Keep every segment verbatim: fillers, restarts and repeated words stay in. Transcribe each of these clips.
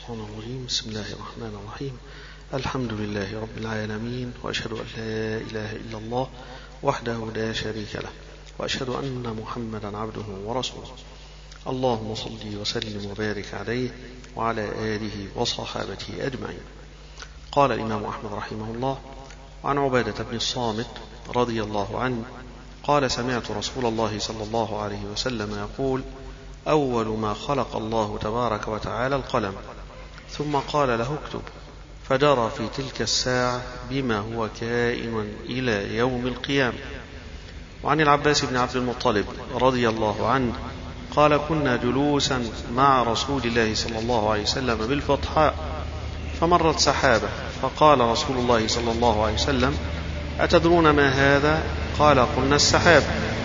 الشيطان الرجيم. بسم الله الرحمن الرحيم. الحمد لله رب العالمين، وأشهد أن لا إله إلا الله وحده لا شريك له، وأشهد أن محمدا عبده ورسوله. اللهم صل وسلم وبارك عليه وعلى آله وصحابته أجمعين. قال الإمام أحمد رحمه الله: عن عبادة بن الصامت رضي الله عنه قال: سمعت رسول الله صلى الله عليه وسلم يقول: أول ما خلق الله تبارك وتعالى القلم، ثم قال له: اكتب، فجرى في تلك الساعة بما هو كائن إلى يوم القيامة. وعن العباس بن عبد المطلب رضي الله عنه قال: كنا جلوسا مع رسول الله صلى الله عليه وسلم بالبطحاء، فمرت سحابة، فقال رسول الله صلى الله عليه وسلم: أتدرون ما هذا؟ قال: قلنا: السحاب.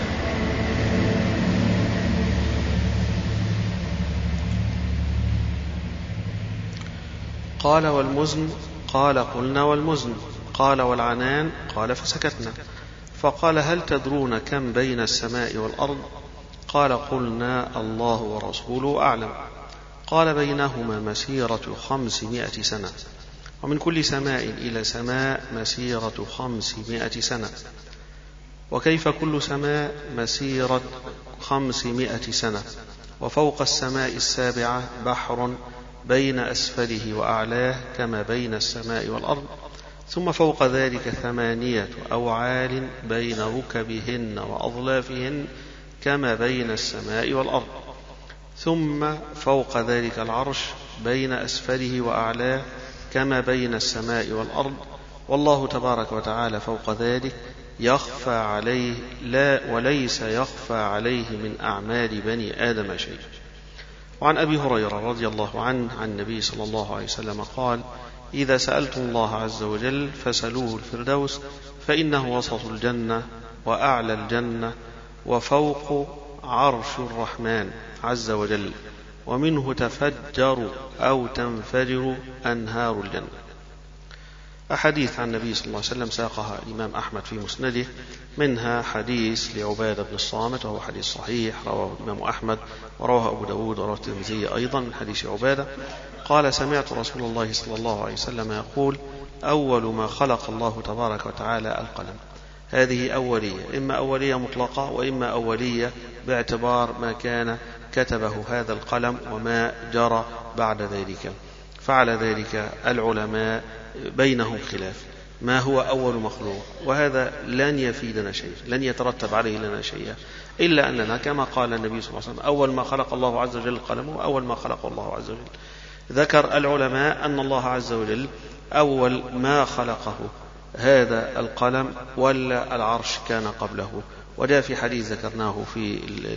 قال: والمزن؟ قال: قلنا: والمزن. قال: والعنان؟ قال: فسكتنا. فقال: هل تدرون كم بين السماء والأرض؟ قال: قلنا: الله ورسوله أعلم. قال: بينهما مسيرة خمسمائة سنة، ومن كل سماء إلى سماء مسيرة خمسمائة سنة. وكيف كل سماء؟ مسيرة خمسمائة سنة. وفوق السماء السابعة بحر بين أسفله وأعلاه كما بين السماء والأرض، ثم فوق ذلك ثمانية أوعال بين ركبهن وأظلافهن كما بين السماء والأرض، ثم فوق ذلك العرش بين أسفله وأعلاه كما بين السماء والأرض، والله تبارك وتعالى فوق ذلك يخفى عليه لا وليس يخفى عليه من أعمال بني آدم شيء. وعن أبي هريرة رضي الله عنه عن النبي صلى الله عليه وسلم قال: إذا سألتم الله عز وجل فسألوه الفردوس، فإنه وسط الجنة وأعلى الجنة وفوق عرش الرحمن عز وجل، ومنه تفجر أو تنفجر أنهار الجنة. أحاديث عن النبي صلى الله عليه وسلم ساقها الإمام أحمد في مسنده، منها حديث لعبادة بن الصامت وهو حديث صحيح رواه الإمام أحمد ورواه أبو داود ورواه الترمذي أيضا من حديث عبادة قال: سمعت رسول الله صلى الله عليه وسلم يقول: أول ما خلق الله تبارك وتعالى القلم. هذه أولية، إما أولية مطلقة وإما أولية باعتبار ما كان كتبه هذا القلم وما جرى بعد ذلك. فعلى ذلك العلماء بينهم خلاف ما هو أول مخلوق، وهذا لن يفيدنا شيء، لن يترتب عليه لنا شيء، إلا أننا كما قال النبي صلى الله عليه وسلم: أول ما خلق الله عز وجل القلم، وأول ما خلق الله عز وجل. ذكر العلماء أن الله عز وجل أول ما خلقه هذا القلم، ولا العرش كان قبله. وجاء في حديث ذكرناه في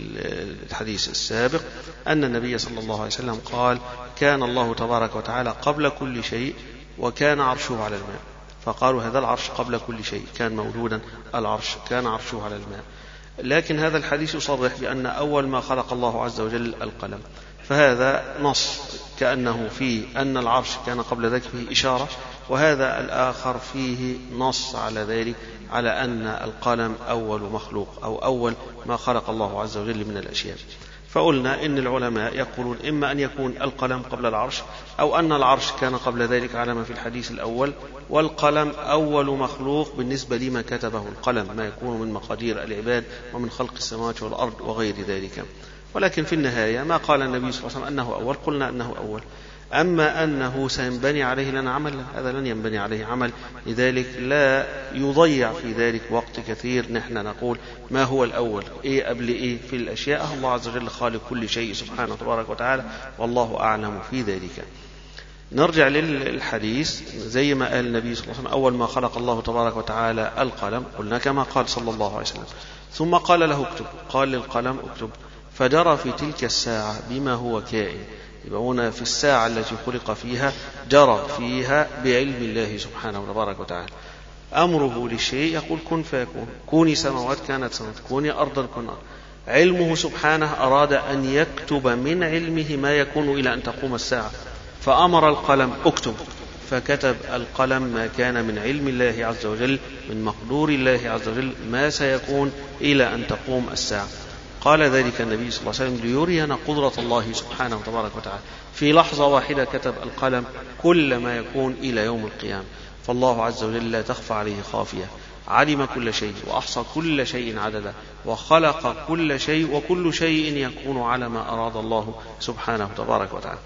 الحديث السابق أن النبي صلى الله عليه وسلم قال: كان الله تبارك وتعالى قبل كل شيء، وكان عرشه على الماء. فقالوا هذا العرش قبل كل شيء، كان موجودا العرش، كان عرشه على الماء. لكن هذا الحديث يصرح بأن أول ما خلق الله عز وجل القلم، فهذا نص كأنه فيه أن العرش كان قبل ذلك فيه إشارة، وهذا الآخر فيه نص على ذلك، على أن القلم أول مخلوق أو أول ما خلق الله عز وجل من الأشياء. فقلنا إن العلماء يقولون إما أن يكون القلم قبل العرش، أو أن العرش كان قبل ذلك على ما في الحديث الأول، والقلم أول مخلوق بالنسبة لما كتبه القلم، ما يكون من مقادير العباد ومن خلق السماوات والأرض وغير ذلك. ولكن في النهاية ما قال النبي صلى الله عليه وسلم أنه أول، قلنا أنه أول. أما أنه سينبني عليه لنا عمل، هذا لن ينبني عليه عمل، لذلك لا يضيع في ذلك وقت كثير نحن نقول ما هو الأول، إيه قبل إيه في الأشياء. الله عز وجل خالق كل شيء سبحانه تبارك وتعالى، والله أعلم في ذلك. نرجع للحديث زي ما قال النبي صلى الله عليه وسلم: أول ما خلق الله تبارك وتعالى القلم، قلنا كما قال صلى الله عليه وسلم. ثم قال له: اكتب، قال للقلم: اكتب، فجرى في تلك الساعة بما هو كائن. يبقى هنا في الساعة التي خلق فيها جرى فيها بعلم الله سبحانه وتبارك وتعالى. أمره للشيء يقول كن فيكون، كوني سماوات كانت سماوات، كوني أرضا كن أرض. علمه سبحانه أراد أن يكتب من علمه ما يكون إلى أن تقوم الساعة، فأمر القلم: اكتب، فكتب القلم ما كان من علم الله عز وجل، من مقدور الله عز وجل، ما سيكون إلى أن تقوم الساعة. قال ذلك النبي صلى الله عليه وسلم ليرينا قدرة الله سبحانه وتبارك وتعالى. في لحظة واحدة كتب القلم كل ما يكون إلى يوم القيامة. فالله عز وجل لا تخفى عليه خافية، علم كل شيء وأحصى كل شيء عددا وخلق كل شيء، وكل شيء يكون على ما أراد الله سبحانه تبارك وتعالى.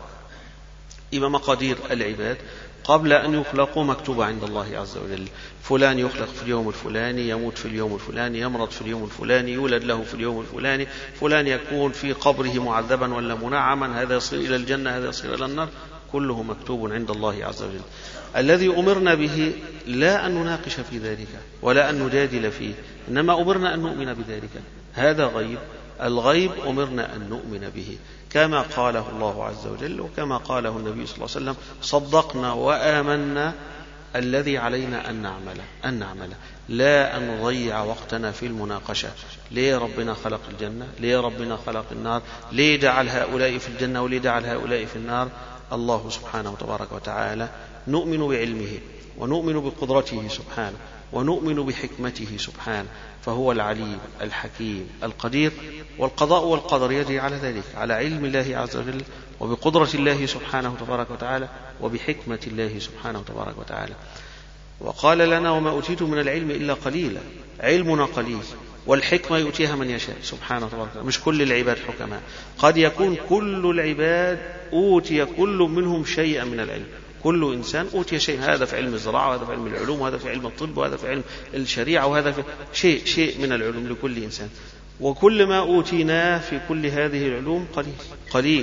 إذا مقادير العباد قبل أن يخلقوا مكتوبة عند الله عز وجل. فلان يخلق في اليوم الفلاني، يموت في اليوم الفلاني، يمرض في اليوم الفلاني، يولد له في اليوم الفلاني، فلان يكون في قبره معذبا ولا منعما، هذا يصير إلى الجنة، هذا يصير إلى النار، كله مكتوب عند الله عز وجل. الذي أمرنا به لا أن نناقش في ذلك ولا أن نجادل فيه، إنما أمرنا أن نؤمن بذلك. هذا غيب، الغيب أمرنا أن نؤمن به كما قاله الله عز وجل وكما قاله النبي صلى الله عليه وسلم. صدقنا وآمنا، الذي علينا أن نعمله أن نعمله لا أن نضيع وقتنا في المناقشة. ليه ربنا خلق الجنة؟ ليه ربنا خلق النار؟ ليه جعل هؤلاء في الجنة وليه جعل هؤلاء في النار؟ الله سبحانه وتبارك وتعالى نؤمن بعلمه ونؤمن بقدرته سبحانه ونؤمن بحكمته سبحانه، فهو العليم الحكيم القدير، والقضاء والقدر يجري على ذلك، على علم الله عز وجل وبقدرة الله سبحانه تبارك وتعالى وبحكمة الله سبحانه تبارك وتعالى. وقال لنا وما أوتيتم من العلم إلا قليلا، علمنا قليل، والحكمة يؤتيها من يشاء سبحانه تبارك وتعالى. مش كل العباد حكماء، قد يكون كل العباد أوتي كل منهم شيئا من العلم، كل إنسان أوتي شيء، هذا في علم الزراعة وهذا في علم العلوم وهذا في علم الطب وهذا في علم الشريعة وهذا في شيء شيء من العلوم لكل إنسان، وكل ما أوتيناه في كل هذه العلوم قليل قليل.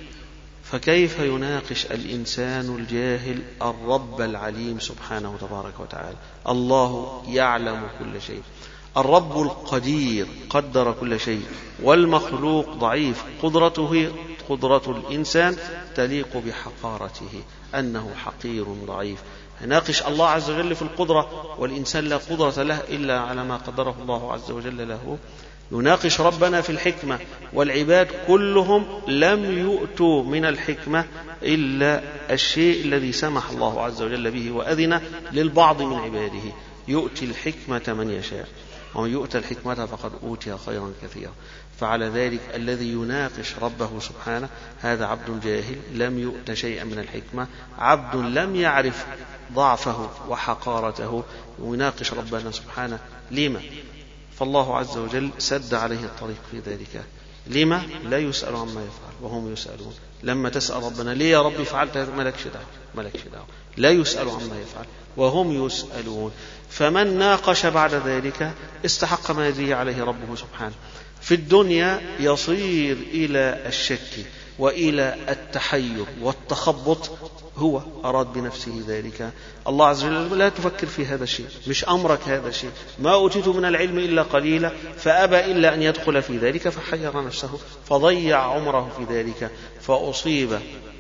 فكيف يناقش الإنسان الجاهل الرب العليم سبحانه تبارك وتعالى؟ الله يعلم كل شيء، الرب القدير قدر كل شيء، والمخلوق ضعيف، قدرته قدرة الإنسان تليق بحقارته، أنه حقير ضعيف. يناقش الله عز وجل في القدرة، والإنسان لا قدرة له إلا على ما قدره الله عز وجل له. يناقش ربنا في الحكمة، والعباد كلهم لم يؤتوا من الحكمة إلا الشيء الذي سمح الله عز وجل به وأذن للبعض من عباده. يؤتي الحكمة من يشاء، ومن يؤتى الحكمة فقد أوتي خيرا كثيرا. فعلى ذلك الذي يناقش ربه سبحانه هذا عبد جاهل لم يؤت شيئا من الحكمة، عبد لم يعرف ضعفه وحقارته، ويناقش ربنا سبحانه. لما؟ فالله عز وجل سد عليه الطريق في ذلك. لما؟ لا يسأل عما يفعل وهم يسألون. لما تسأل ربنا ليه يا رب فعلت هذا، ملكش دعوة ملكش دعوة لا يسأل عما يفعل وهم يسألون. فمن ناقش بعد ذلك استحق ما يجري عليه ربه سبحانه. في الدنيا يصير إلى الشك وإلى التحير والتخبط، هو أراد بنفسه ذلك. الله عز وجل لا تفكر في هذا الشيء، مش أمرك هذا الشيء. ما أوتيت من العلم إلا قليلا، فأبى إلا أن يدخل في ذلك فحير نفسه فضيع عمره في ذلك، فأصيب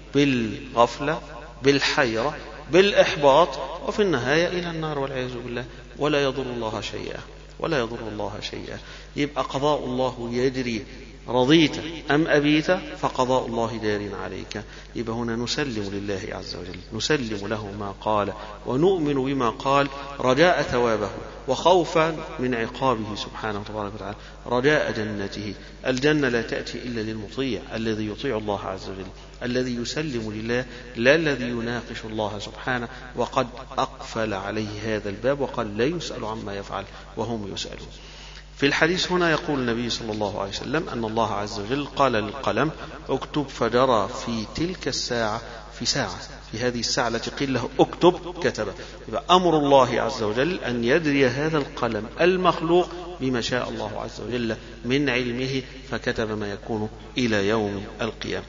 بالغفلة بالحيرة بالإحباط، وفي النهاية إلى النار والعياذ بالله، ولا يضر الله شيئا ولا يضر الله شيئا. يبقى قضاء الله يجري، رضيت أم أبيت فقضاء الله دار عليك. يبقى هنا نسلم لله عز وجل، نسلم له ما قال ونؤمن بما قال، رجاء ثوابه وخوفا من عقابه سبحانه وتبارك وتعالى، رجاء جنته. الجنة لا تأتي إلا للمطيع الذي يطيع الله عز وجل، الذي يسلم لله، لا الذي يناقش الله سبحانه. وقد أقفل عليه هذا الباب وقال لا يسأل عما يفعل وهم يسألون. في الحديث هنا يقول النبي صلى الله عليه وسلم أن الله عز وجل قال للقلم اكتب، فجرى في تلك الساعة، في ساعة في هذه الساعة التي قيل له اكتب كتب. يبقى أمر الله عز وجل أن يدري هذا القلم المخلوق بما شاء الله عز وجل من علمه، فكتب ما يكون إلى يوم القيامة.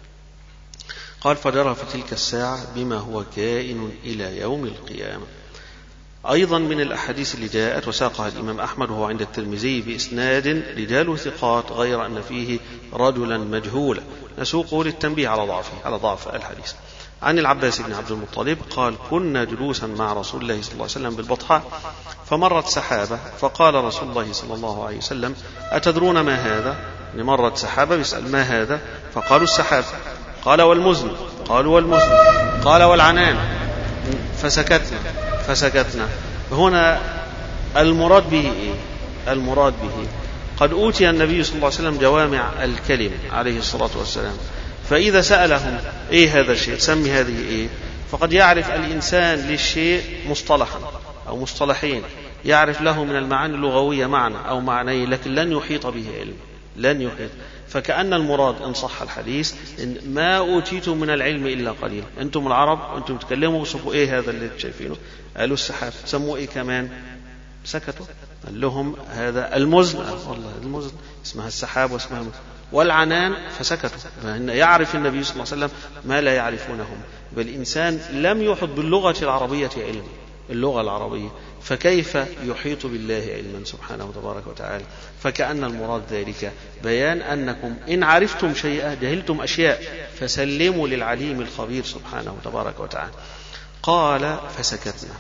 قال فجرى في تلك الساعة بما هو كائن إلى يوم القيامة. أيضا من الأحاديث اللي جاءت وساقها الإمام أحمد وهو عند الترمذي بإسناد رجال ثقات، غير أن فيه رجلا مجهولا، نسوقه للتنبيه على ضعفه على ضعف الحديث. عن العباس بن عبد المطلب قال كنا جلوسا مع رسول الله صلى الله عليه وسلم بالبطحاء، فمرت سحابة، فقال رسول الله صلى الله عليه وسلم أتدرون ما هذا؟ مرت سحابة بيسأل ما هذا؟ فقالوا السحاب. قال والمزن؟ قالوا والمزن. قال والعنان؟ فسكتنا فسكتنا. هنا المراد به إيه؟ المراد به قد أوتي النبي صلى الله عليه وسلم جوامع الكلم عليه الصلاة والسلام، فإذا سألهم إيه هذا الشيء تسمي هذه إيه، فقد يعرف الإنسان للشيء مصطلحا أو مصطلحين، يعرف له من المعاني اللغوية معنى أو معنيين، لكن لن يحيط به علم، لن يحيط. فكأن المراد إن صح الحديث إن ما أوتيتم من العلم إلا قليل. أنتم العرب وأنتم تتكلموا وصفوا إيه هذا اللي شايفينه، قالوا السحاب، سموا إيه كمان، سكتوا. قال لهم هذا المزن، والله المزن اسمها السحاب واسمها المزن. والعنان، فسكتوا. فإن يعرف النبي صلى الله عليه وسلم ما لا يعرفونهم، بل الإنسان لم يحط باللغة العربية علم، اللغة العربية، فكيف يحيط بالله علما سبحانه تبارك وتعالى. فكأن المراد ذلك بيان أنكم إن عرفتم شيئا جهلتم أشياء، فسلموا للعليم الخبير سبحانه تبارك وتعالى. قال فسكتنا.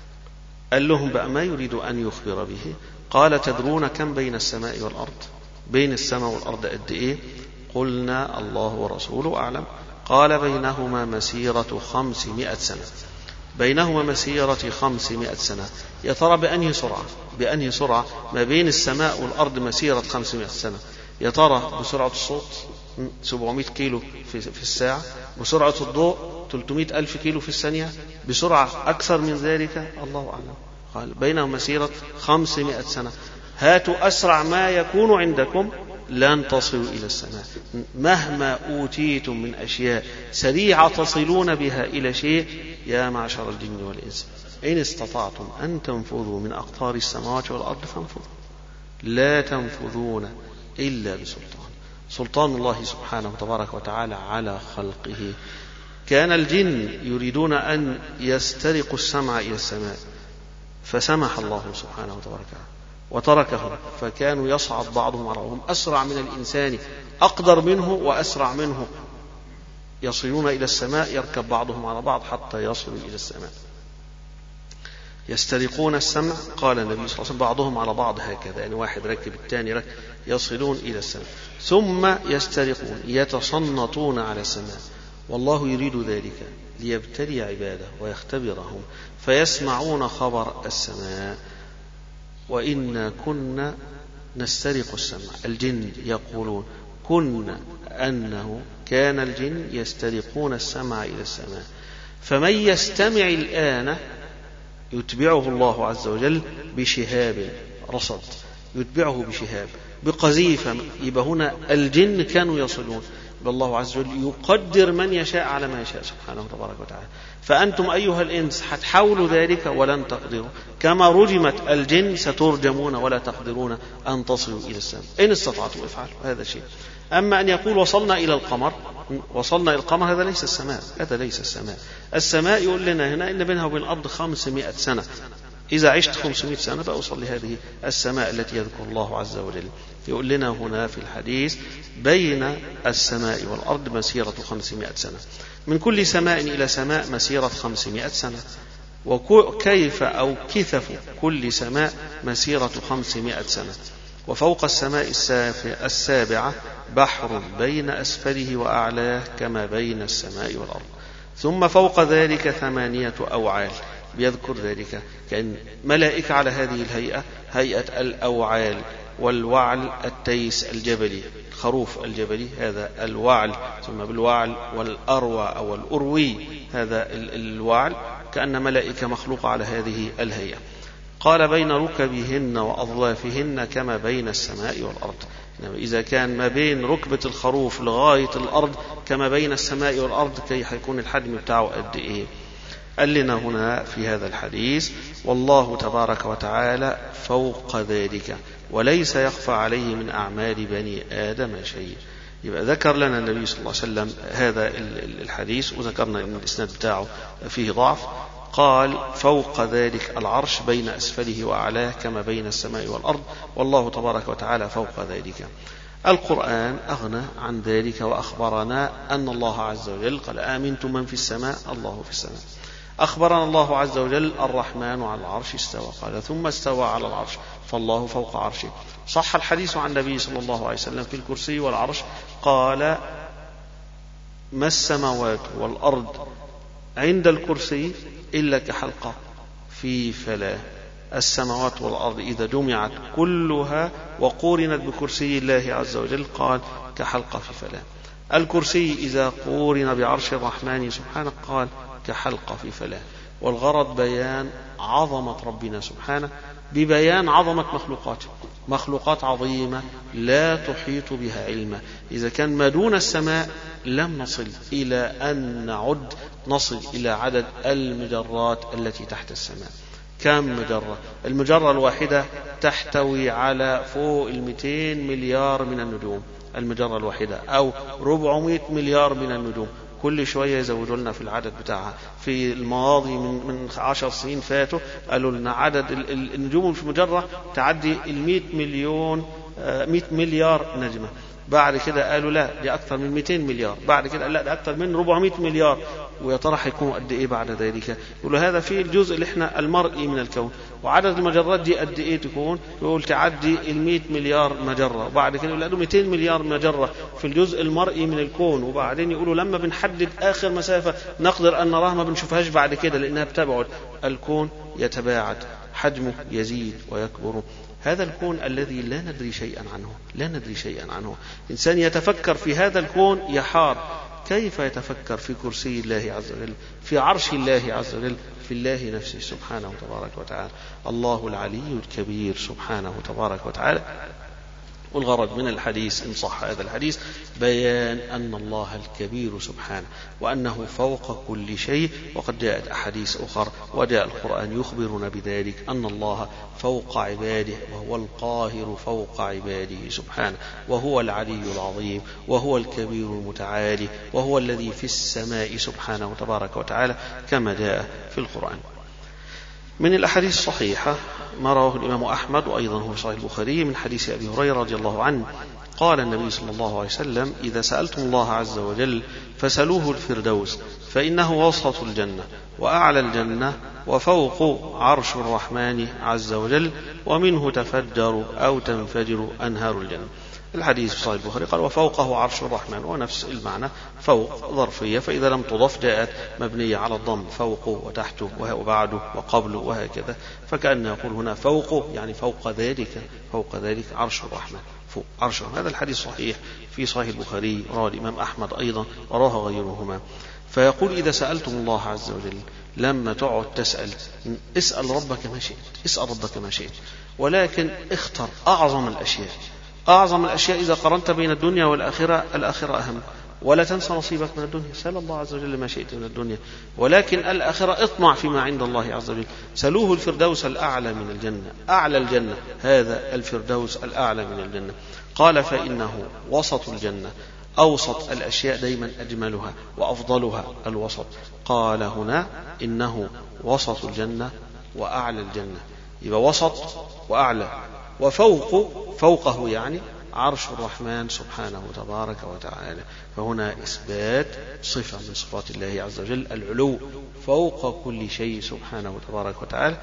قال لهم بقى ما يريد أن يخبر به. قال تدرون كم بين السماء والأرض، بين السماء والأرض قد إيه؟ قلنا الله ورسوله أعلم. قال بينهما مسيرة خمسمائة سنة، بينهما مسيرة خمسمائة سنة. يا ترى بأنهي سرعة، بأنهي سرعة ما بين السماء والأرض مسيرة خمسمائة سنة؟ يا ترى بسرعة الصوت سبعمائة كيلو في الساعة، بسرعة الضوء ثلاثمائة ألف كيلو في الثانية، بسرعة أكثر من ذلك؟ الله أعلم. قال بينهما مسيرة خمسمائة سنة. هاتوا أسرع ما يكون عندكم لن تصلوا إلى السماء. مهما أوتيتم من أشياء سريعة تصلون بها إلى شيء. يا معشر الجن والإنس إن استطعتم أن تنفذوا من أقطار السماوات والأرض فانفذوا، لا تنفذون إلا بسلطان. سلطان الله سبحانه تبارك وتعالى على خلقه. كان الجن يريدون أن يسترقوا السمع إلى السماء، فسمح الله سبحانه تبارك وتعالى وتركهم، فكانوا يصعد بعضهم على بعضهم أسرع من الإنسان، أقدر منه وأسرع منه، يصلون إلى السماء، يركب بعضهم على بعض حتى يصلوا إلى السماء. يسترقون السمع، قال النبي صلى الله عليه وسلم بعضهم على بعض هكذا، يعني واحد ركب الثاني ركب، يصلون إلى السماء. ثم يسترقون، يتصنطون على السماء، والله يريد ذلك ليبتلي عباده ويختبرهم، فيسمعون خبر السماء. وإنا كنا نسترق السمع. الجن يقولون كنا أنه كان الجن يسترقون السمع إلى السماء، فمن يستمع الآن يتبعه الله عز وجل بشهاب رصد، يتبعه بشهاب بقذيفة. يبقى هنا الجن كانوا يصلون، بالله عز وجل يقدر من يشاء على ما يشاء سبحانه تبارك وتعالى. فأنتم أيها الإنس حتحاولوا ذلك ولن تقدروا، كما رجمت الجن سترجمون ولا تقدرون أن تصلوا إلى السماء. إن استطعتم افعلوا هذا شيء. أما أن يقول وصلنا إلى القمر، وصلنا إلى القمر، هذا ليس السماء، هذا ليس السماء. السماء يقول لنا هنا إن بينها وبين الأرض خمسمائة سنة. إذا عشت خمسمائة سنة بأوصل لهذه السماء التي يذكر الله عز وجل. يقول لنا هنا في الحديث بين السماء والأرض مسيرة خمسمائة سنة. من كل سماء إلى سماء مسيرة خمسمائة سنة. وكيف أو كثف كل سماء مسيرة خمسمائة سنة. وفوق السماء السابعة بحر بين أسفله وأعلاه كما بين السماء والأرض. ثم فوق ذلك ثمانية أوعال، بيذكر ذلك كأن ملائكة على هذه الهيئة، هيئة الأوعال. والوعل التيس الجبلي، الخروف الجبلي، هذا الوعل، ثم بالوعل. والأروى أو الأروي، هذا الوعل، كأن ملائكة مخلوقة على هذه الهيئة. قال بين ركبهن وأظلافهن كما بين السماء والأرض. إذا كان ما بين ركبة الخروف لغاية الأرض كما بين السماء والأرض، كي حيكون الحجم بتاعه قد إيه؟ قال لنا هنا في هذا الحديث والله تبارك وتعالى فوق ذلك، وليس يخفى عليه من أعمال بني آدم شيء. يبقى ذكر لنا النبي صلى الله عليه وسلم هذا الحديث، وذكرنا أن الإسناد بتاعه فيه ضعف. قال فوق ذلك العرش بين أسفله وأعلاه كما بين السماء والأرض، والله تبارك وتعالى فوق ذلك. القرآن أغنى عن ذلك وأخبرنا أن الله عز وجل قال آمنتم من في السماء، الله في السماء. أخبرنا الله عز وجل الرحمن على العرش استوى، قال ثم استوى على العرش، فالله فوق عرشه. صح الحديث عن النبي صلى الله عليه وسلم في الكرسي والعرش، قال ما السماوات والأرض عند الكرسي إلا كحلقة في فلاة. السماوات والأرض إذا جمعت كلها وقورنت بكرسي الله عز وجل قال كحلقة في فلاة. الكرسي إذا قورن بعرش الرحمن سبحانه قال كحلقة في فلاة. والغرض بيان عظمة ربنا سبحانه ببيان عظمة مخلوقاته، مخلوقات عظيمة لا تحيط بها علما. إذا كان ما دون السماء لم نصل إلى أن نعد نصل إلى عدد المجرات التي تحت السماء. كم مجرة؟ المجرة الواحدة تحتوي على فوق المئتين مليار من النجوم، المجرة الواحدة، أو ربعمائة مليار من النجوم. كل شوية يزودوا لنا في العدد بتاعها. في الماضي من من عشر سنين فاتوا قالوا لنا عدد النجوم في المجرة تعدي المئة مليون مئة مليار نجمة. بعد كده قالوا لا دي أكثر من مئتين مليار. بعد كده لا دي أكثر من أربعمائة مليار. ويا ترى هيكون قد إيه بعد ذلك؟ يقولوا هذا في الجزء اللي إحنا المرئي من الكون. وعدد المجرات دي قد إيه تكون؟ يقول تعدي المئة مليار مجرة. وبعد كده يقولوا مئتين مليار مجرة في الجزء المرئي من الكون. وبعدين يقولوا لما بنحدد آخر مسافة نقدر أن نراها ما بنشوفهاش بعد كده لأنها بتبعد. الكون يتباعد، حجمه يزيد ويكبر. هذا الكون الذي لا ندري شيئا عنه، لا ندري شيئا عنه. إنسان يتفكر في هذا الكون يحار. كيف يتفكر في كرسي الله عز وجل، في عرش الله عز وجل، في الله نفسه سبحانه تبارك وتعالى. الله العلي الكبير سبحانه تبارك وتعالى. والغرض من الحديث إن صح هذا الحديث بيان أن الله الكبير سبحانه وأنه فوق كل شيء. وقد جاءت أحاديث أخرى وجاء القرآن يخبرنا بذلك أن الله فوق عباده وهو القاهر فوق عباده سبحانه، وهو العلي العظيم وهو الكبير المتعالي وهو الذي في السماء سبحانه تبارك وتعالى كما جاء في القرآن. من الأحاديث الصحيحة ما رواه الإمام أحمد وأيضا هو صحيح البخاري من حديث أبي هريرة رضي الله عنه قال النبي صلى الله عليه وسلم إذا سألتم الله عز وجل فسألوه الفردوس فإنه وسط الجنة وأعلى الجنة وفوق عرش الرحمن عز وجل ومنه تفجر أو تنفجر أنهار الجنة. الحديث في صحيح البخاري قال وفوقه عرش الرحمن، ونفس المعنى فوق ظرفية، فإذا لم تضف جاءت مبنية على الضم، فوقه وتحته وبعده وقبله وهكذا، فكأنه يقول هنا فوقه يعني فوق ذلك، فوق ذلك عرش الرحمن، فوق عرش. هذا الحديث صحيح في صحيح البخاري، رواه الإمام أحمد أيضا وراه غيرهما. فيقول إذا سألتم الله عز وجل لما تقعد تسأل اسأل ربك ما شئت، اسأل ربك ما شئت، ولكن اختر أعظم الأشياء. أعظم الأشياء إذا قرنت بين الدنيا والآخرة الآخرة أهم، ولا تنسى نصيبك من الدنيا. سأل الله عز وجل ما شئت من الدنيا، ولكن الآخرة اطمع فيما عند الله عز وجل. سلوه الفردوس الأعلى من الجنة، أعلى الجنة هذا الفردوس الأعلى من الجنة. قال فإنه وسط الجنة، أوسط الأشياء دايما أجملها وأفضلها الوسط. قال هنا إنه وسط الجنة وأعلى الجنة، يبقى وسط وأعلى، وفوق فوقه يعني عرش الرحمن سبحانه تبارك وتعالى. فهنا إثبات صفة من صفات الله عز وجل، العلو فوق كل شيء سبحانه تبارك وتعالى.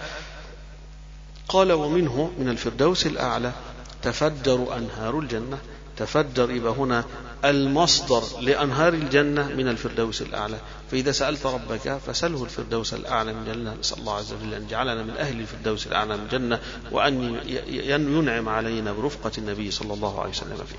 قال ومنه من الفردوس الأعلى تفجر أنهار الجنة. تفجر يبقى هنا المصدر لأنهار الجنة من الفردوس الأعلى. فإذا سألت ربك فسأله الفردوس الأعلى من الجنة. نسأل الله عز وجل أن يجعلنا من أهل الفردوس الأعلى من الجنة، وأن ينعم علينا برفقة النبي صلى الله عليه وسلم فيه.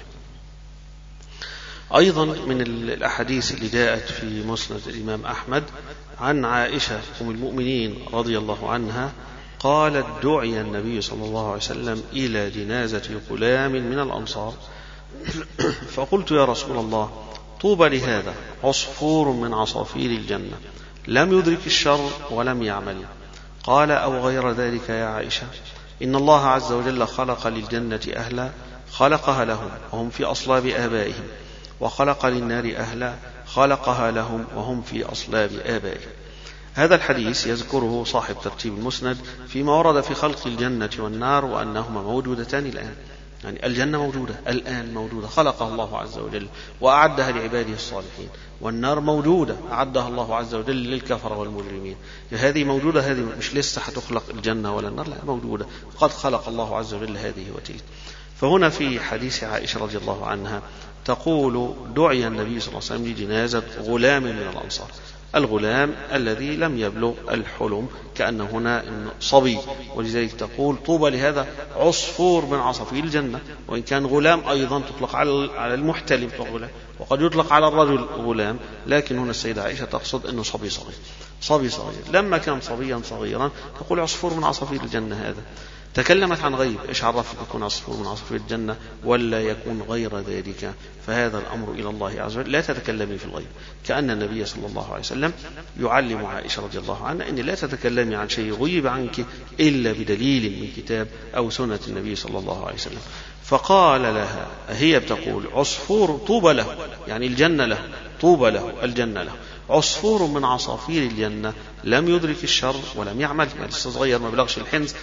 أيضا من الأحاديث اللي جاءت في مسند الإمام أحمد عن عائشة أم المؤمنين رضي الله عنها قالت دعي النبي صلى الله عليه وسلم إلى جنازة غلام من الأنصار فقلت يا رسول الله طوبى لهذا، عصفور من عصافير الجنة لم يدرك الشر ولم يعمل. قال أو غير ذلك يا عائشة، إن الله عز وجل خلق للجنة أهلا خلقها لهم وهم في أصلاب آبائهم، وخلق للنار أهلا خلقها لهم وهم في أصلاب آبائهم. هذا الحديث يذكره صاحب ترتيب المسند فيما ورد في خلق الجنة والنار وأنهما موجودتان الآن. يعني الجنة موجودة الآن، موجودة خلقها الله عز وجل وأعدها لعباده الصالحين، والنار موجودة أعدها الله عز وجل للكفر والمجرمين. هذه موجودة، هذه مش لسه هتخلق الجنة ولا النار، لا موجودة، قد خلق الله عز وجل هذه وتلك. فهنا في حديث عائشة رضي الله عنها تقول دعي النبي صلى الله عليه وسلم لجنازة غلام من الأنصار. الغلام الذي لم يبلغ الحلم، كأن هنا صبي، ولذلك تقول طوبى لهذا عصفور من عصافير الجنة. وإن كان غلام أيضا تطلق على المحتلم غلام، وقد يطلق على الرجل غلام، لكن هنا السيدة عائشة تقصد أنه صبي صغير. صبي صغير لما كان صبيا صغيرا تقول عصفور من عصافير الجنة. هذا تكلمت عن غيب، إيش عرفك يكون عصفور من عصافير الجنة ولا يكون غير ذلك؟ فهذا الأمر إلى الله عز وجل. لا تتكلمي في الغيب، كأن النبي صلى الله عليه وسلم يعلم عائشة رضي الله عنها أن لا تتكلمي عن شيء غيب عنك إلا بدليل من كتاب أو سنة النبي صلى الله عليه وسلم. فقال لها، هي بتقول عصفور طوبى له، يعني الجنة له، طوبى له الجنة له، عصفور من عصافير الجنة لم يدرك الشر ولم يعمل، يعني لسه صغير ما بلغش الحنز،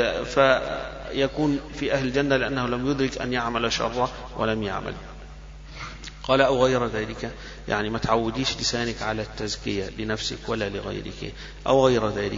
فيكون في أهل الجنة لأنه لم يدرك أن يعمل شر ولم يعمل. قال أو غير ذلك، يعني ما تعوديش لسانك على التزكية لنفسك ولا لغيرك، أو غير ذلك.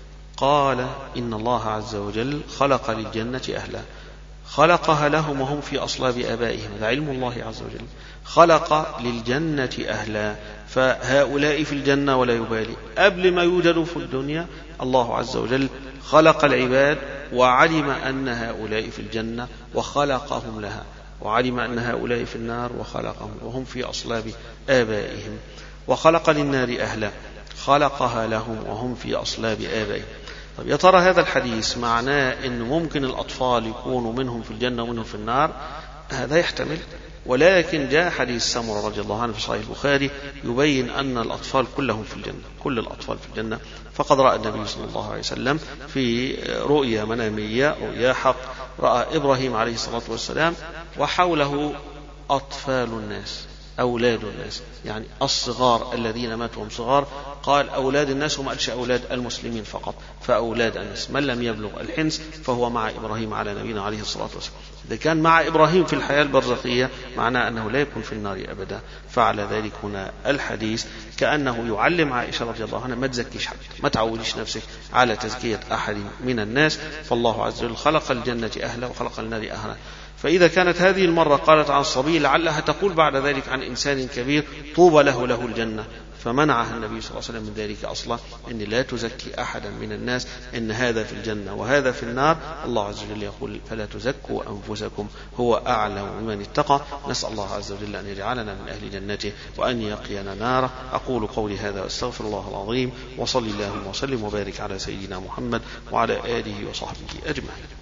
قال إن الله عز وجل خلق للجنة أهلا، خلقها لهم وهم في أصلاب آبائهم، هذا علم الله عز وجل. خلق للجنة أهلا، فهؤلاء في الجنة ولا يبالي. قبل ما يوجدوا في الدنيا الله عز وجل خلق العباد وعلم أن هؤلاء في الجنة وخلقهم لها، وعلم أن هؤلاء في النار وخلقهم وهم في أصلاب آبائهم. وخلق للنار أهلا، خلقها لهم وهم في أصلاب آبائهم. طب يا ترى هذا الحديث معناه أن ممكن الأطفال يكونوا منهم في الجنة ومنهم في النار؟ هذا يحتمل، ولكن جاء حديث سمرة رضي الله عنه في صحيح البخاري يبين أن الأطفال كلهم في الجنة، كل الأطفال في الجنة. فقد رأى النبي صلى الله عليه وسلم في رؤيا منامية، رؤيا حق، رأى إبراهيم عليه الصلاة والسلام وحوله أطفال الناس، أولاد الناس، يعني الصغار الذين ماتوا هم صغار. قال أولاد الناس، وما قالش أولاد المسلمين فقط، فأولاد الناس من لم يبلغ الحنس فهو مع إبراهيم على نبينا عليه الصلاة والسلام. إذا كان مع إبراهيم في الحياة البرزخية معناه أنه لا يكون في النار أبدا. فعلى ذلك هنا الحديث كأنه يعلم عائشة رضي الله عنها ما تزكيش حد، ما تعوديش نفسك على تزكية أحد من الناس، فالله عز وجل خلق الجنة أهلا وخلق النار أهلا. فإذا كانت هذه المرة قالت عن الصبي لعلها تقول بعد ذلك عن إنسان كبير طوبى له له الجنة، فمنعها النبي صلى الله عليه وسلم من ذلك أصلا، إن لا تزكي أحدا من الناس، إن هذا في الجنة وهذا في النار. الله عز وجل يقول فلا تزكوا أنفسكم هو أعلم بمن اتقى. نسأل الله عز وجل أن يجعلنا من أهل جنته وأن يقينا ناره. أقول قولي هذا واستغفر الله العظيم، وصلي اللهم وسلم وبارك على سيدنا محمد وعلى آله وصحبه أجمعين.